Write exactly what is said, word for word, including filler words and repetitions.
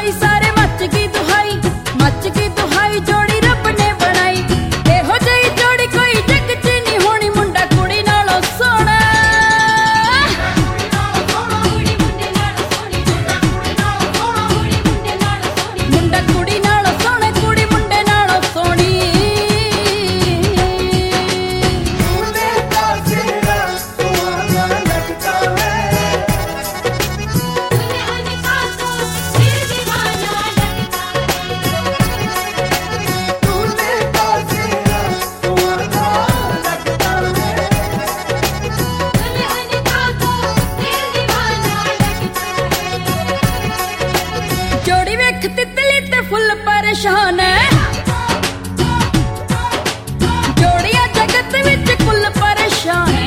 दुहाई सारे मच की दुहाई मच की दुहाई जोड़ी रब ने बनाई एहो जही जोड़ी कोई जग च नहीं होनी मुंडा कुड़ी नालों सोहना मुंडा कुड़ी नालों सोहना कुड़ी मुंडे नालों सोहनी जोड़ी वेख तितली ते फुल परेशान है जोड़िया जगत विच कुल परेशान